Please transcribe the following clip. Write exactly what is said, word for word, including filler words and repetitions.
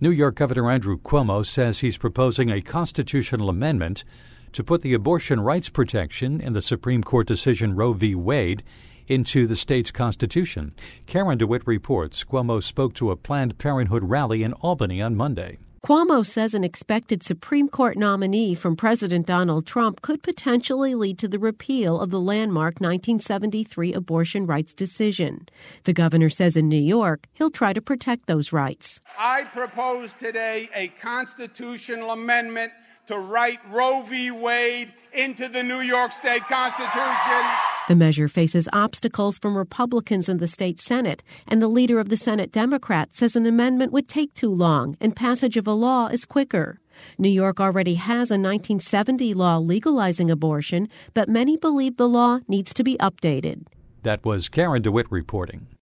New York Governor Andrew Cuomo says he's proposing a constitutional amendment to put the abortion rights protection in the Supreme Court decision Roe v. Wade into the state's constitution. Karen DeWitt reports Cuomo spoke to a Planned Parenthood rally in Albany on Monday. Cuomo says an expected Supreme Court nominee from President Donald Trump could potentially lead to the repeal of the landmark nineteen seventy-three abortion rights decision. The governor says in New York, he'll try to protect those rights. I propose today a constitutional amendment to write Roe v. Wade into the New York State Constitution. The measure faces obstacles from Republicans in the state Senate, and the leader of the Senate Democrat says an amendment would take too long and passage of a law is quicker. New York already has a nineteen seventy law legalizing abortion, but many believe the law needs to be updated. That was Karen DeWitt reporting.